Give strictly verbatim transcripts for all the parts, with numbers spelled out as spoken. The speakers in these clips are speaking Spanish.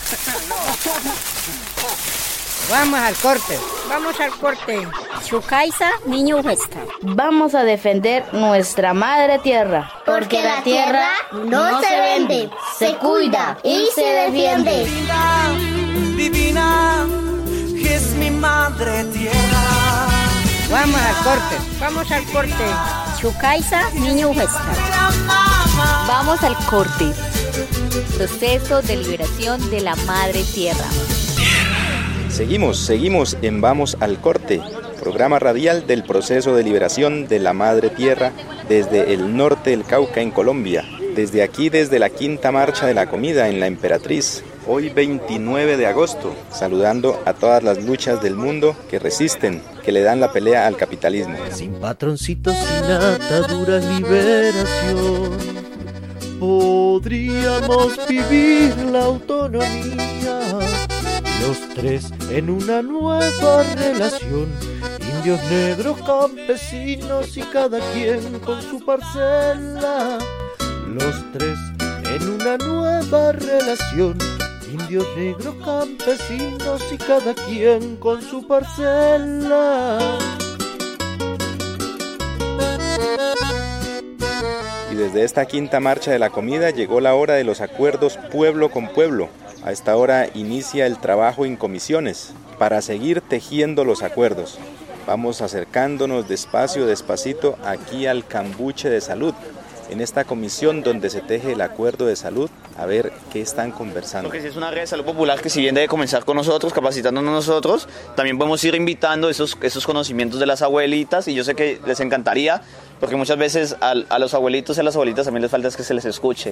Vamos al corte. Vamos al corte. Chucaisa, niño huesta. Vamos a defender nuestra madre tierra. Porque la tierra no se vende, se cuida y se defiende. Divina, divina, es mi madre tierra. Vamos al corte. Vamos al corte. Chucaisa, niño huesta. Vamos al corte. Proceso de liberación de la madre tierra. Seguimos, seguimos en Vamos al Corte, programa radial del proceso de liberación de la Madre Tierra desde el norte del Cauca en Colombia. Desde aquí, desde la quinta marcha de la comida en La Emperatriz, hoy veintinueve de agosto, saludando a todas las luchas del mundo que resisten, que le dan la pelea al capitalismo. Sin patroncitos, sin ataduras, liberación, podríamos vivir la autonomía. Los tres en una nueva relación, indios, negros, campesinos y cada quien con su parcela. Los tres en una nueva relación, indios, negros, campesinos y cada quien con su parcela. Y desde esta quinta marcha de la comida llegó la hora de los acuerdos pueblo con pueblo. A esta hora inicia el trabajo en comisiones para seguir tejiendo los acuerdos. Vamos acercándonos despacio, despacito aquí al cambuche de salud, en esta comisión donde se teje el acuerdo de salud, a ver qué están conversando. Lo que sí es una red de salud popular que si bien debe comenzar con nosotros, capacitándonos nosotros, también podemos ir invitando esos, esos conocimientos de las abuelitas y yo sé que les encantaría, porque muchas veces a, a los abuelitos y a las abuelitas también les falta es que se les escuche.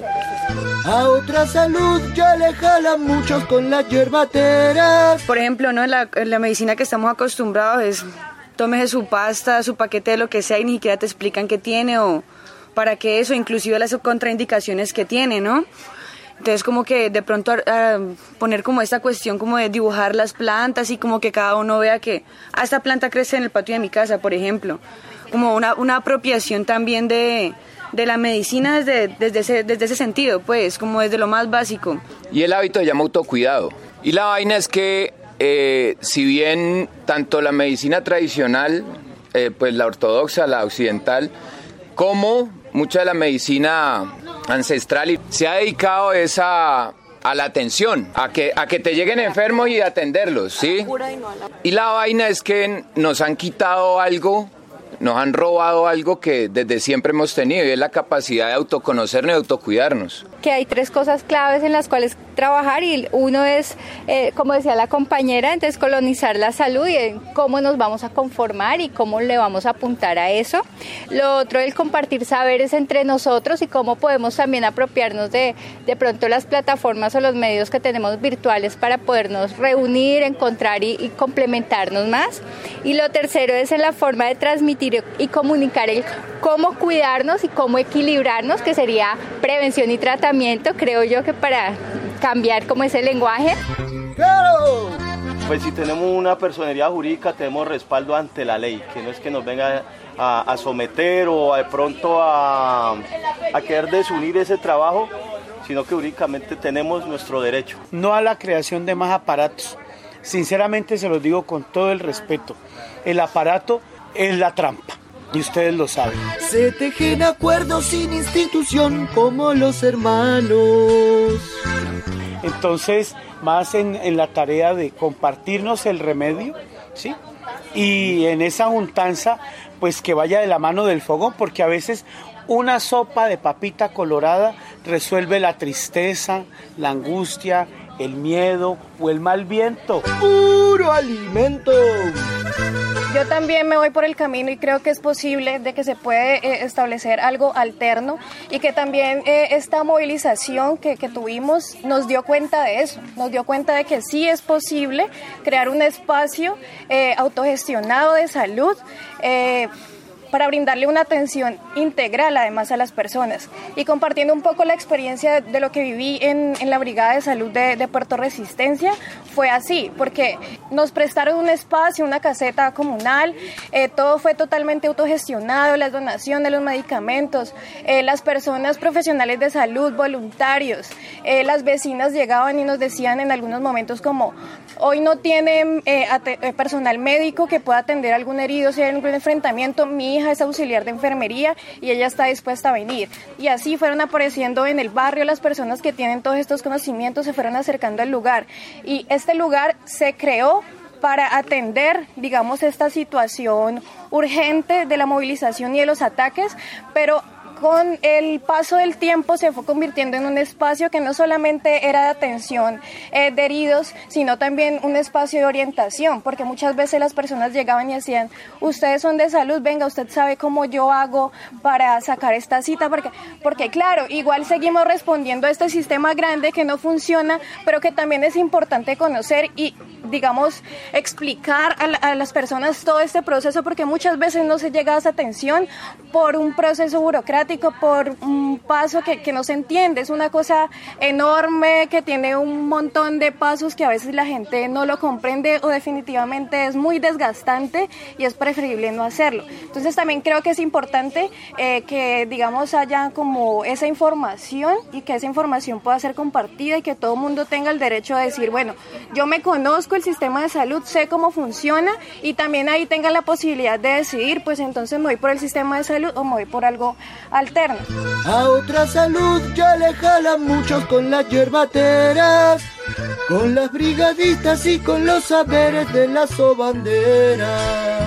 A otra salud ya le jalan muchos con la hierbatera. Por ejemplo, ¿no? en, la, en la medicina que estamos acostumbrados es tómese su pasta, su paquete de lo que sea y ni siquiera te explican qué tiene o para qué eso, inclusive las contraindicaciones que tiene, ¿no? Entonces como que de pronto a, a poner como esta cuestión como de dibujar las plantas y como que cada uno vea que ah, esta planta crece en el patio de mi casa, por ejemplo. Como una, una apropiación también de, de la medicina desde, desde, ese, desde ese sentido, pues, como desde lo más básico. Y el hábito se llama autocuidado. Y la vaina es que, eh, si bien tanto la medicina tradicional, eh, pues la ortodoxa, la occidental, como mucha de la medicina ancestral se ha dedicado esa a la atención, a que, a que te lleguen enfermos y atenderlos, ¿sí? Y la vaina es que nos han quitado algo, nos han robado algo que desde siempre hemos tenido y es la capacidad de autoconocernos y autocuidarnos. Que hay tres cosas claves en las cuales trabajar y uno es, eh, como decía la compañera, entonces colonizar la salud y en cómo nos vamos a conformar y cómo le vamos a apuntar a eso. Lo otro es el compartir saberes entre nosotros y cómo podemos también apropiarnos de, de pronto las plataformas o los medios que tenemos virtuales para podernos reunir, encontrar y, y complementarnos más. Y lo tercero es en la forma de transmitir y comunicar el cómo cuidarnos y cómo equilibrarnos, que sería prevención y tratamiento, creo yo que para cambiar como ese lenguaje. ¡Claro! Pues si tenemos una personería jurídica tenemos respaldo ante la ley, que no es que nos venga a, a someter o de pronto a, a querer desunir ese trabajo, sino que jurídicamente tenemos nuestro derecho. No a la creación de más aparatos. Sinceramente se los digo con todo el respeto, el aparato es la trampa. Y ustedes lo saben. Se tejen acuerdos sin institución como los hermanos. Entonces, más en, en la tarea de compartirnos el remedio, ¿sí? Y en esa juntanza, pues que vaya de la mano del fogón, porque a veces una sopa de papita colorada resuelve la tristeza, la angustia, el miedo o el mal viento. ¡Puro alimento! Yo también me voy por el camino y creo que es posible de que se puede eh, establecer algo alterno y que también eh, esta movilización que, que tuvimos nos dio cuenta de eso, nos dio cuenta de que sí es posible crear un espacio eh, autogestionado de salud, eh, para brindarle una atención integral además a las personas. Y compartiendo un poco la experiencia de lo que viví en, en la Brigada de Salud de, de Puerto Resistencia, fue así, porque nos prestaron un espacio, una caseta comunal, eh, todo fue totalmente autogestionado, las donaciones, los medicamentos, eh, las personas profesionales de salud, voluntarios, eh, las vecinas llegaban y nos decían en algunos momentos como, hoy no tienen eh, personal médico que pueda atender a algún herido, si hay algún enfrentamiento, mi hija es auxiliar de enfermería y ella está dispuesta a venir. Y así fueron apareciendo en el barrio las personas que tienen todos estos conocimientos, se fueron acercando al lugar. Y este lugar se creó para atender, digamos, esta situación urgente de la movilización y de los ataques, pero con el paso del tiempo se fue convirtiendo en un espacio que no solamente era de atención eh, de heridos, sino también un espacio de orientación, porque muchas veces las personas llegaban y decían, ustedes son de salud, venga, usted sabe cómo yo hago para sacar esta cita, porque, porque claro, igual seguimos respondiendo a este sistema grande que no funciona, pero que también es importante conocer y, digamos, explicar a, la, a las personas todo este proceso, porque muchas veces no se llega a esa atención por un proceso burocrático, por un paso que, que no se entiende, es una cosa enorme que tiene un montón de pasos que a veces la gente no lo comprende o definitivamente es muy desgastante y es preferible no hacerlo. Entonces también creo que es importante eh, que, digamos, haya como esa información y que esa información pueda ser compartida y que todo el mundo tenga el derecho de decir, bueno, yo me conozco el sistema de salud, sé cómo funciona y también ahí tengan la posibilidad de decidir, pues entonces me voy por el sistema de salud o me voy por algo alterno. A otra salud ya le jalan muchos con las yerbateras, con las brigadistas y con los saberes de las sobanderas.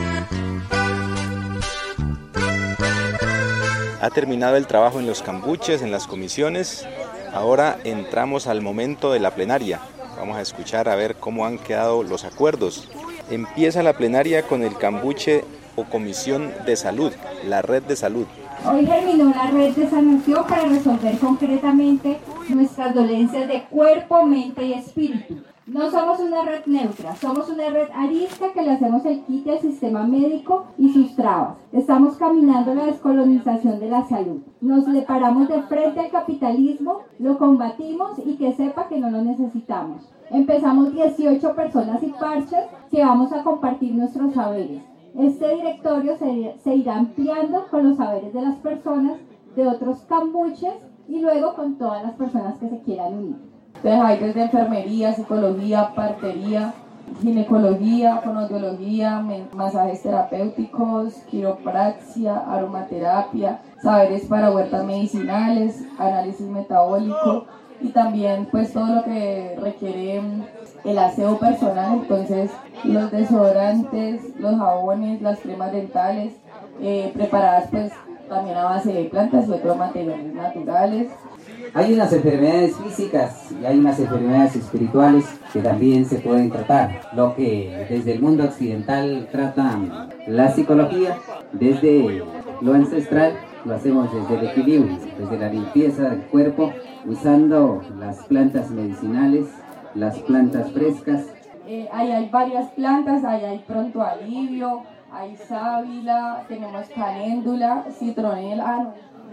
Ha terminado el trabajo en los cambuches, en las comisiones. Ahora entramos al momento de la plenaria. Vamos a escuchar a ver cómo han quedado los acuerdos. Empieza la plenaria con el cambuche o comisión de salud, la red de salud. Hoy terminó la red de sanación para resolver concretamente nuestras dolencias de cuerpo, mente y espíritu. No somos una red neutra, somos una red arisca que le hacemos el quite al sistema médico y sus trabas. Estamos caminando la descolonización de la salud. Nos le paramos de frente al capitalismo, lo combatimos y que sepa que no lo necesitamos. Empezamos dieciocho personas y parches que vamos a compartir nuestros saberes. Este directorio se, se irá ampliando con los saberes de las personas, de otros cambuches y luego con todas las personas que se quieran unir. Entonces hay desde enfermería, psicología, partería, ginecología, fonoaudiología, masajes terapéuticos, quiropraxia, aromaterapia, saberes para huertas medicinales, análisis metabólico y también pues todo lo que requiere el aseo personal, entonces los desodorantes, los jabones, las cremas dentales, eh, preparadas pues también a base de plantas y otros materiales naturales. Hay unas enfermedades físicas y hay unas enfermedades espirituales que también se pueden tratar. Lo que desde el mundo occidental trata la psicología, desde lo ancestral, lo hacemos desde el equilibrio, desde la limpieza del cuerpo, usando las plantas medicinales, las plantas frescas. Eh, ahí hay varias plantas, ahí hay pronto alivio, hay sábila, tenemos caléndula, citronela,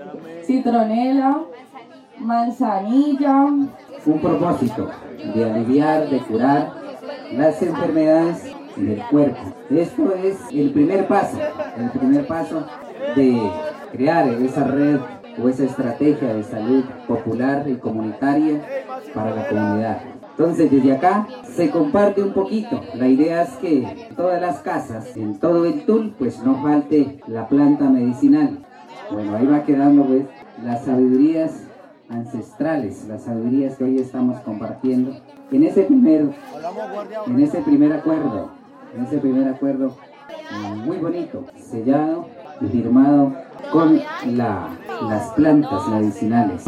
citronela, manzanilla. Un propósito de aliviar, de curar las enfermedades del cuerpo. Esto es el primer paso, el primer paso de crear esa red o esa estrategia de salud popular y comunitaria para la comunidad. Entonces desde acá se comparte un poquito. La idea es que en todas las casas, en todo el Tul, pues no falte la planta medicinal. Bueno, ahí va quedando pues las sabidurías ancestrales, las sabidurías que hoy estamos compartiendo. En ese primer, en ese primer acuerdo, en ese primer acuerdo muy bonito, sellado y firmado con la, las plantas medicinales.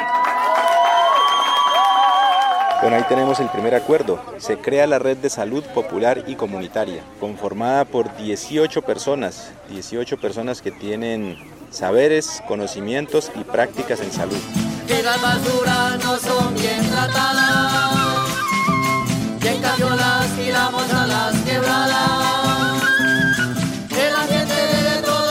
Bueno, ahí tenemos el primer acuerdo. Se crea la red de salud popular y comunitaria, conformada por dieciocho personas, dieciocho personas que tienen saberes, conocimientos y prácticas en salud. Que las basuras no son bien tratadas, y en cambio las tiramos a las quebradas. El ambiente de todo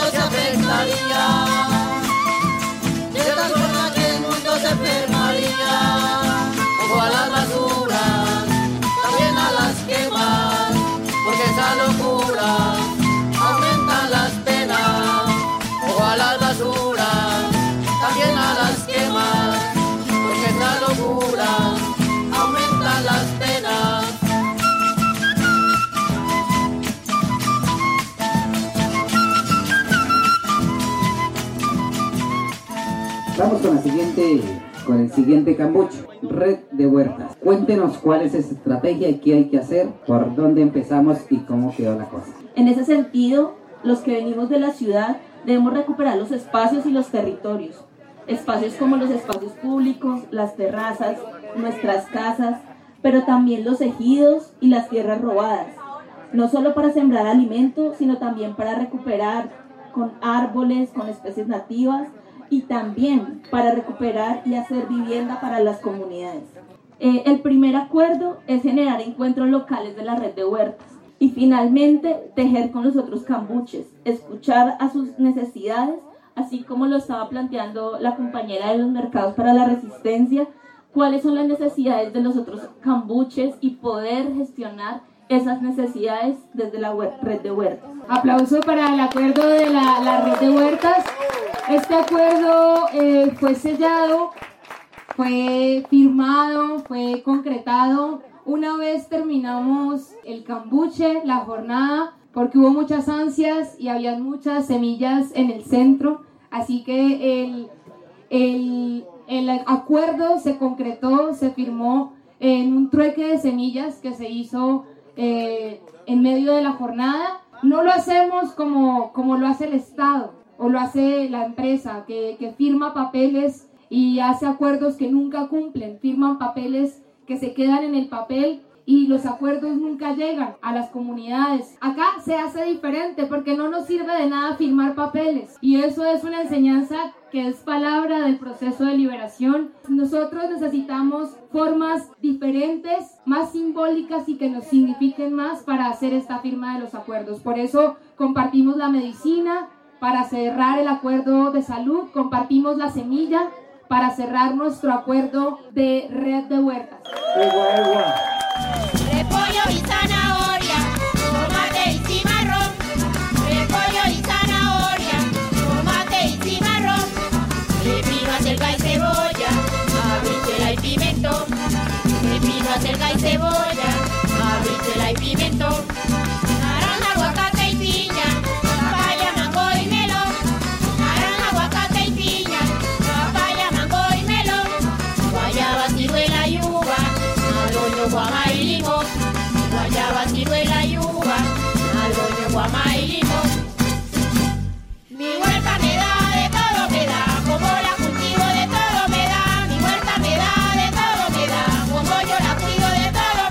vamos con la siguiente, con el siguiente cambuche, red de huertas. Cuéntenos cuál es esa estrategia y qué hay que hacer, por dónde empezamos y cómo quedó la cosa. En ese sentido, los que venimos de la ciudad debemos recuperar los espacios y los territorios. Espacios como los espacios públicos, las terrazas, nuestras casas, pero también los ejidos y las tierras robadas. No solo para sembrar alimentos, sino también para recuperar con árboles, con especies nativas y también para recuperar y hacer vivienda para las comunidades. Eh, el primer acuerdo es generar encuentros locales de la red de huertas y finalmente tejer con los otros cambuches, escuchar a sus necesidades, así como lo estaba planteando la compañera de los mercados para la resistencia, cuáles son las necesidades de los otros cambuches y poder gestionar esas necesidades desde la red de huertas. Aplauso para el acuerdo de la, la red de huertas. Este acuerdo eh, fue sellado, fue firmado, fue concretado una vez terminamos el cambuche, la jornada, porque hubo muchas ansias y había muchas semillas en el centro, así que el, el, el acuerdo se concretó, se firmó en un trueque de semillas que se hizo eh, en medio de la jornada. No lo hacemos como, como lo hace el Estado o lo hace la empresa, que, que firma papeles y hace acuerdos que nunca cumplen, firman papeles que se quedan en el papel y los acuerdos nunca llegan a las comunidades. Acá se hace diferente porque no nos sirve de nada firmar papeles y eso es una enseñanza que es palabra del proceso de liberación. Nosotros necesitamos formas diferentes, más simbólicas y que nos signifiquen más para hacer esta firma de los acuerdos. Por eso compartimos la medicina para cerrar el acuerdo de salud, compartimos la semilla para cerrar nuestro acuerdo de red de huertas. Repollo y zanahoria, tomate y cimarrón. Repollo y zanahoria, tomate y cimarrón. Pepino, acelga y cebolla, habichuela y pimentón. Pepino, acelga y cebolla, habichuela y pimentón. Naranja, aguacate y piña, papaya, mango y melón. Naranja, aguacate y piña, papaya, mango y melón. Guayaba, ciruela y uva, aloño, guama y limón. Guayaba, ciruela y uva, aloño, guama y limón. Mi huerta me da, de todo me da, como la cultivo de todo me da. Mi huerta me da, de todo me da, como yo la cuido de todo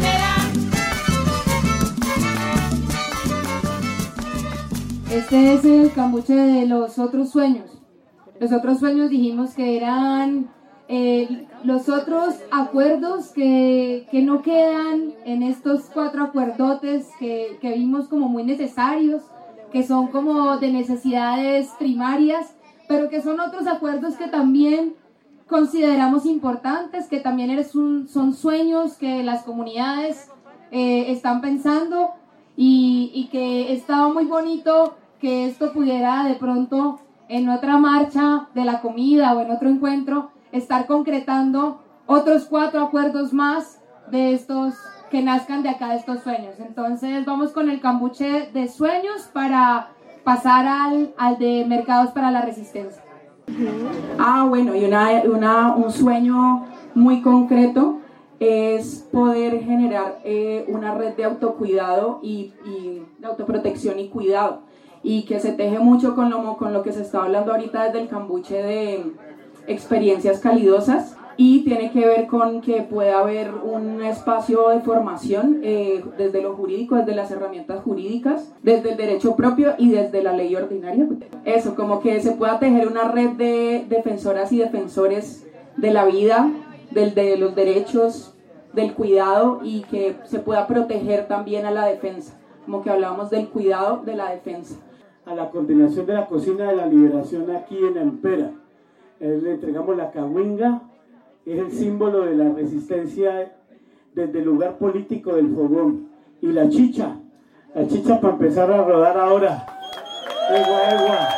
me da. Este es el cambuche de los otros sueños. Los otros sueños dijimos que eran eh, los otros acuerdos que, que no quedan en estos cuatro acuerdotes que, que vimos como muy necesarios, que son como de necesidades primarias, pero que son otros acuerdos que también consideramos importantes, que también eres un, son sueños que las comunidades eh, están pensando y, y que estaba muy bonito que esto pudiera de pronto en otra marcha de la comida o en otro encuentro estar concretando otros cuatro acuerdos más de estos que nazcan de acá de estos sueños. Entonces vamos con el cambuche de sueños para pasar al, al de mercados para la resistencia. Ah, bueno, y una, una, un sueño muy concreto es poder generar eh, una red de autocuidado y, y de autoprotección y cuidado, y que se teje mucho con lo, con lo que se está hablando ahorita desde el cambuche de experiencias calidosas, y tiene que ver con que pueda haber un espacio de formación eh, desde lo jurídico, desde las herramientas jurídicas, desde el derecho propio y desde la ley ordinaria. Eso, como que se pueda tejer una red de defensoras y defensores de la vida, del, de los derechos, del cuidado, y que se pueda proteger también a la defensa, como que hablábamos del cuidado de la defensa. A la coordinación de la cocina de la liberación aquí en Ampera, eh, le entregamos la cahuinga, es el símbolo de la resistencia desde el lugar político del fogón, y la chicha, la chicha para empezar a rodar ahora. Egua, egua.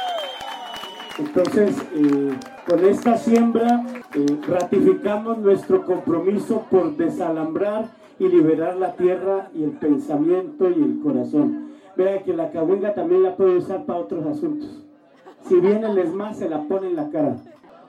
Entonces, eh, con esta siembra eh, ratificamos nuestro compromiso por desalambrar y liberar la tierra y el pensamiento y el corazón. Vean que la cahuinga también la puede usar para otros asuntos. Si viene el ESMAD, se la pone en la cara.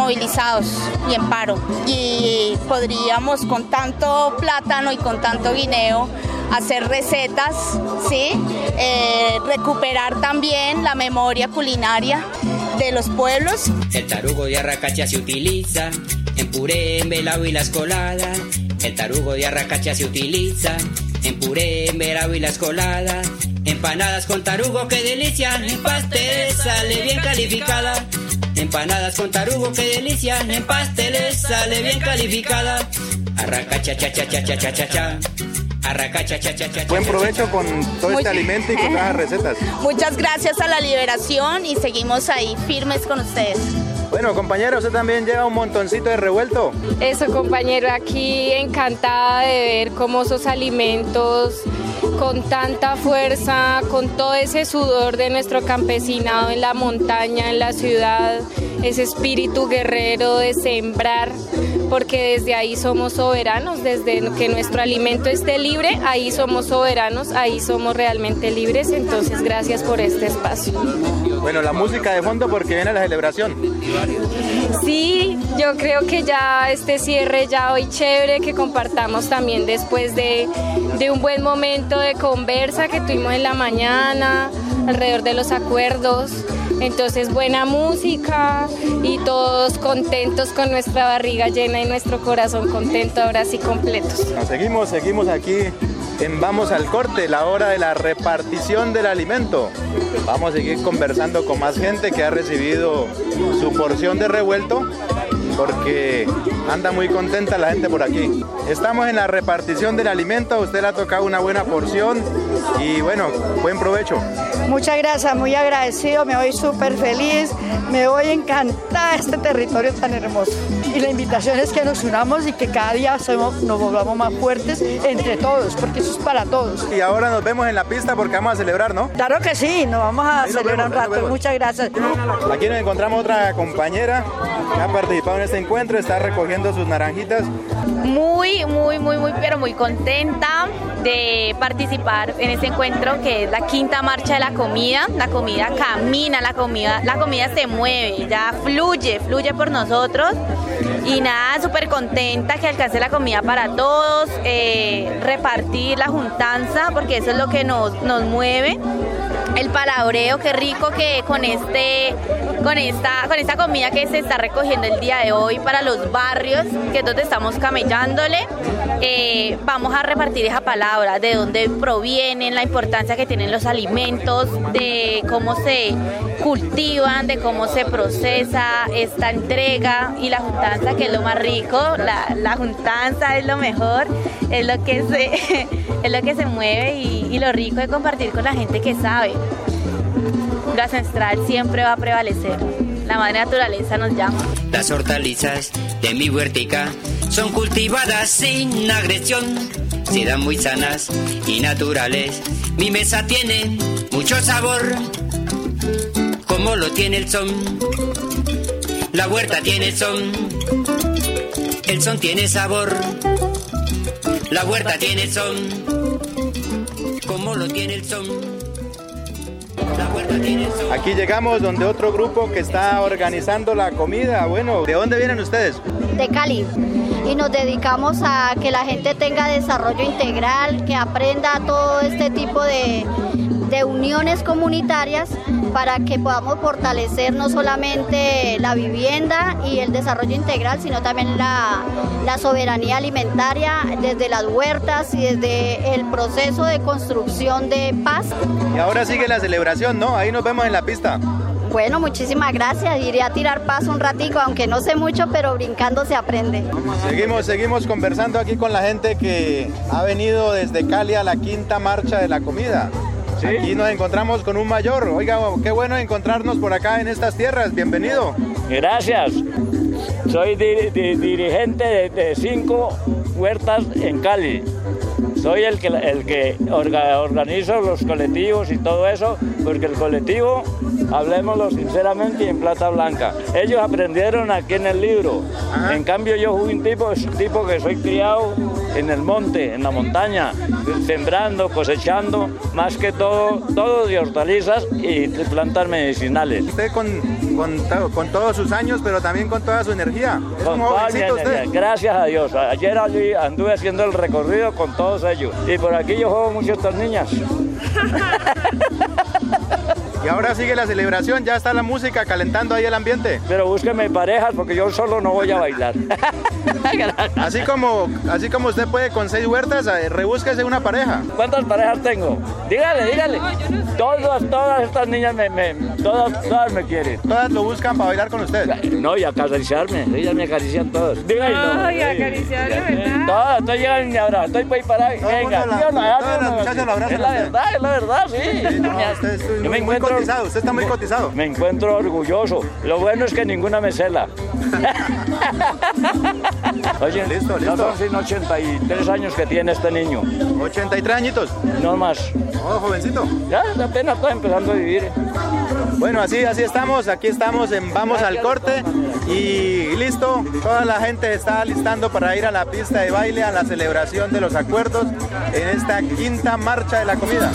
movilizados y en paro. Y podríamos con tanto plátano y con tanto guineo hacer recetas, ¿sí? Eh, recuperar también la memoria culinaria de los pueblos. El tarugo de arracacha se utiliza en puré, en velado y las coladas. El tarugo de arracacha se utiliza en puré, en velado y las coladas. Empanadas con tarugo, qué delicia, en pasteles sale bien calificada. Empanadas con tarugo, qué delicia, en pasteles sale bien calificada. Arracacha, cha, cha, cha, cha, cha, cha, cha. Arracacha, cha, cha, cha. Buen provecho con todo Muy- este alimento y con las recetas. Muchas gracias a la Liberación y seguimos ahí firmes con ustedes. Bueno, compañero, usted también lleva un montoncito de revuelto. Eso, compañero, aquí encantada de ver cómo esos alimentos con tanta fuerza, con todo ese sudor de nuestro campesinado en la montaña, en la ciudad, ese espíritu guerrero de sembrar, porque desde ahí somos soberanos, desde que nuestro alimento esté libre, ahí somos soberanos, ahí somos realmente libres, entonces gracias por este espacio. Bueno, la música de fondo porque viene la celebración. Sí, yo creo que ya este cierre ya hoy chévere, que compartamos también después de, de un buen momento de conversa que tuvimos en la mañana alrededor de los acuerdos. Entonces buena música y todos contentos con nuestra barriga llena y nuestro corazón contento, ahora sí completos. Seguimos, seguimos aquí en Vamos al Corte, la hora de la repartición del alimento. Vamos a seguir conversando con más gente que ha recibido su porción de revuelto, porque anda muy contenta la gente por aquí. Estamos en la repartición del alimento, a usted le ha tocado una buena porción y bueno, buen provecho. Muchas gracias, muy agradecido, me voy súper feliz, me voy encantada de este territorio tan hermoso. Y la invitación es que nos unamos y que cada día somos, nos volvamos más fuertes entre todos, porque eso es para todos. Y ahora nos vemos en la pista porque vamos a celebrar, ¿no? Claro que sí, nos vamos a Ahí nos celebrar vemos, ahí un nos rato, vemos. muchas gracias. Aquí nos encontramos otra compañera que ha participado en este encuentro, está recogiendo sus naranjitas. Muy, muy, muy, muy, pero muy contenta de participar en este encuentro que es la quinta marcha de la comida. La comida camina, la comida, la comida se mueve, ya fluye, fluye por nosotros. Y nada, súper contenta que alcance la comida para todos, eh, repartir la juntanza, porque eso es lo que nos, nos mueve. El palabreo, qué rico que con este, con esta, con esta comida que se está recogiendo el día de hoy para los barrios, que es donde estamos camellándole, eh, vamos a repartir esa palabra, de dónde provienen, la importancia que tienen los alimentos, de cómo se cultivan, de cómo se procesa esta entrega y la juntanza, que es lo más rico. La, la juntanza es lo mejor, es lo que se, es lo que se mueve y, y lo rico de compartir con la gente que sabe. Lo ancestral siempre va a prevalecer. La madre naturaleza nos llama. Las hortalizas de mi huertica son cultivadas sin agresión, se dan muy sanas y naturales. Mi mesa tiene mucho sabor, como lo tiene el son. La huerta tiene el son, el son tiene sabor. La huerta tiene el son, como lo tiene el son. Aquí llegamos donde otro grupo que está organizando la comida. Bueno, ¿de dónde vienen ustedes? De Cali, y nos dedicamos a que la gente tenga desarrollo integral, que aprenda todo este tipo de, de uniones comunitarias para que podamos fortalecer no solamente la vivienda y el desarrollo integral, sino también la, la soberanía alimentaria desde las huertas y desde el proceso de construcción de paz. Y ahora sigue la celebración, ¿no? Ahí nos vemos en la pista. Bueno, muchísimas gracias. Iré a tirar paso un ratico, aunque no sé mucho, pero brincando se aprende. Seguimos, seguimos conversando aquí con la gente que ha venido desde Cali a la quinta marcha de la comida. Aquí nos encontramos con un mayor. Oiga, qué bueno encontrarnos por acá en estas tierras. Bienvenido. Gracias. Soy di- di- dirigente de, de cinco huertas en Cali. Soy el que, el que orga, organizo los colectivos y todo eso, porque el colectivo, hablemoslo sinceramente y en plata blanca, ellos aprendieron aquí en el libro. En cambio yo fui un tipo, tipo que soy criado en el monte, en la montaña, sembrando, cosechando, más que todo, todo de hortalizas y de plantas medicinales. Usted con, con, con todos sus años, pero también con toda su energía. Es Con un toda mi jovencito energía. usted. Gracias a Dios. Ayer allí anduve haciendo el recorrido con todos ellos. Y por aquí yo juego mucho a estas niñas. Y ahora sigue la celebración, ya está la música calentando ahí el ambiente. Pero búsqueme parejas porque yo solo no voy a bailar. Así como, así como usted puede con seis huertas, eh, rebúsquese una pareja. ¿Cuántas parejas tengo? Dígale, dígale. Todas, todas estas niñas me, me todas, todas me quieren. Todas lo buscan para bailar con usted. No, y acariciarme. Ellas me acarician todas. Dígale, no. Ay, acariciarme, ¿verdad? Todas, estoy llegando y me abrazan. Estoy para ir para ahí. Venga, la- tío, no, todas las muchachas lo abrazan es la a usted. verdad, es la verdad, sí. Sí, no, usted es Yo muy, me muy encuentro- cotizado, usted está muy cotizado. Me encuentro orgulloso. Lo bueno es que ninguna me cela. Oye, Listo, listo. no son sino ochenta y tres años que tiene este niño. ochenta y tres añitos. No más. Oh, jovencito. Ya apenas está empezando a vivir. Bueno, así, así estamos, aquí estamos en Vamos al Corte y listo, toda la gente está alistando para ir a la pista de baile, a la celebración de los acuerdos en esta quinta marcha de la comida.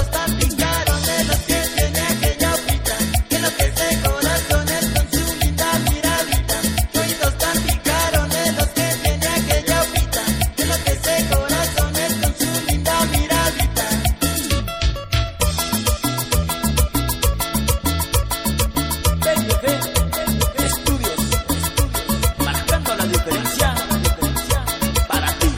Marcando la diferencia para ti.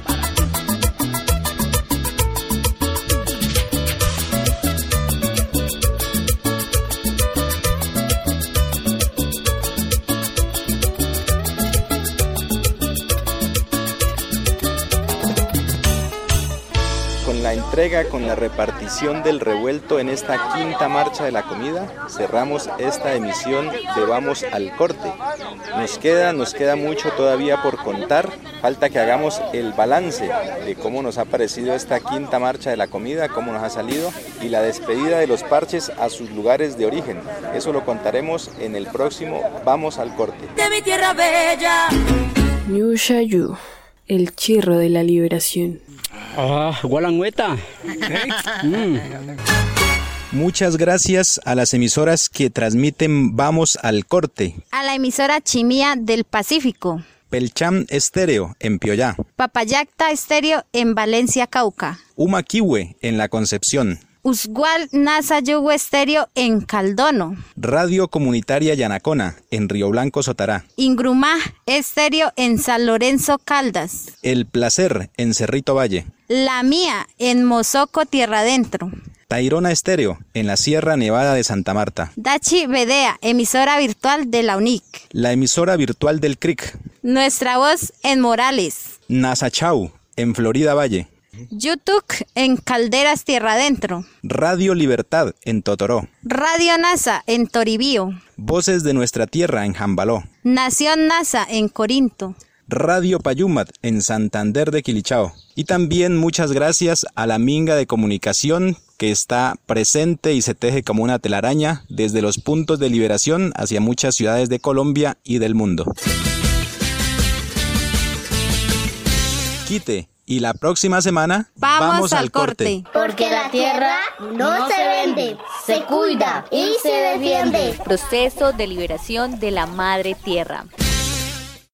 Con la entrega, con la repartición del revuelto en esta quinta marcha de la comida, cerramos esta emisión de Vamos al Corte. Nos queda, nos queda mucho todavía por contar. Falta que hagamos el balance de cómo nos ha parecido esta quinta marcha de la comida, cómo nos ha salido y la despedida de los parches a sus lugares de origen. Eso lo contaremos en el próximo Vamos al Corte. De mi tierra bella. Ñushayu, el chirro de la liberación. Ah, gualangüeta. Mm. Muchas gracias a las emisoras que transmiten Vamos al Corte. A la emisora Chimía del Pacífico. Pelcham Estéreo en Pioyá. Papayacta Estéreo en Valencia, Cauca. Umaquihue en La Concepción. Usgual Nasa Yugo Estéreo en Caldono. Radio Comunitaria Yanacona en Río Blanco, Sotará. Ingrumá Estéreo en San Lorenzo, Caldas. El Placer en Cerrito Valle. La Mía en Mozoco, Tierra Adentro. Tairona Estéreo en la Sierra Nevada de Santa Marta. Dachi Bedea, emisora virtual de la U N I C. La emisora virtual del C R I C. Nuestra Voz en Morales. Nasachau en Florida Valle. YouTube en Calderas, Tierra Adentro. Radio Libertad en Totoró. Radio NASA en Toribío. Voces de Nuestra Tierra en Jambaló. Nación NASA en Corinto. Radio Payumat en Santander de Quilichao. Y también muchas gracias a la Minga de Comunicación que está presente y se teje como una telaraña desde los puntos de liberación hacia muchas ciudades de Colombia y del mundo. Quite. Y la próxima semana vamos, vamos al, al corte. corte. Porque la tierra no se vende, se cuida y se defiende. Proceso de liberación de la madre tierra.